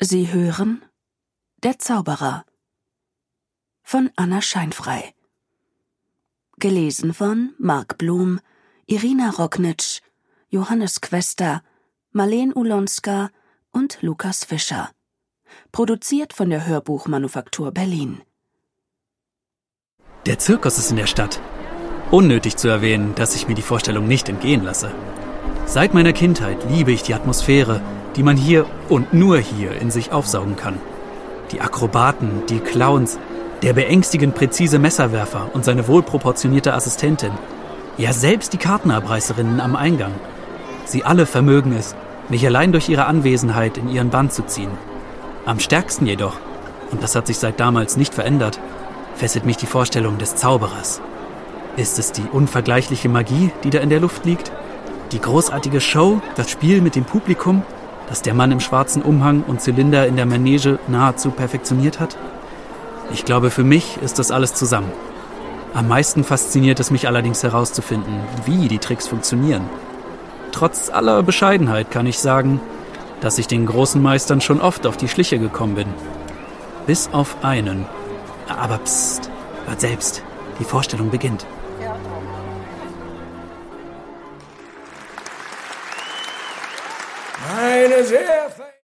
Sie hören Der Zauberer von Anna Scheinfrei. Gelesen von Marc Blum, Irina Rocknitsch, Johannes Quester, Marleen Ulonska und Lukas Fischer. Produziert von der Hörbuchmanufaktur Berlin. Der Zirkus ist in der Stadt. Unnötig zu erwähnen, dass ich mir die Vorstellung nicht entgehen lasse. Seit meiner Kindheit liebe ich die Atmosphäre, die man hier und nur hier in sich aufsaugen kann. Die Akrobaten, die Clowns, der beängstigend präzise Messerwerfer und seine wohlproportionierte Assistentin. Ja, selbst die Kartenabreißerinnen am Eingang. Sie alle vermögen es, mich allein durch ihre Anwesenheit in ihren Bann zu ziehen. Am stärksten jedoch, und das hat sich seit damals nicht verändert, fesselt mich die Vorstellung des Zauberers. Ist es die unvergleichliche Magie, die da in der Luft liegt? Die großartige Show, das Spiel mit dem Publikum, das der Mann im schwarzen Umhang und Zylinder in der Manege nahezu perfektioniert hat? Ich glaube, für mich ist das alles zusammen. Am meisten fasziniert es mich allerdings herauszufinden, wie die Tricks funktionieren. Trotz aller Bescheidenheit kann ich sagen, dass ich den großen Meistern schon oft auf die Schliche gekommen bin. Bis auf einen. Aber psst, hört selbst, die Vorstellung beginnt. Meine sehr verehrten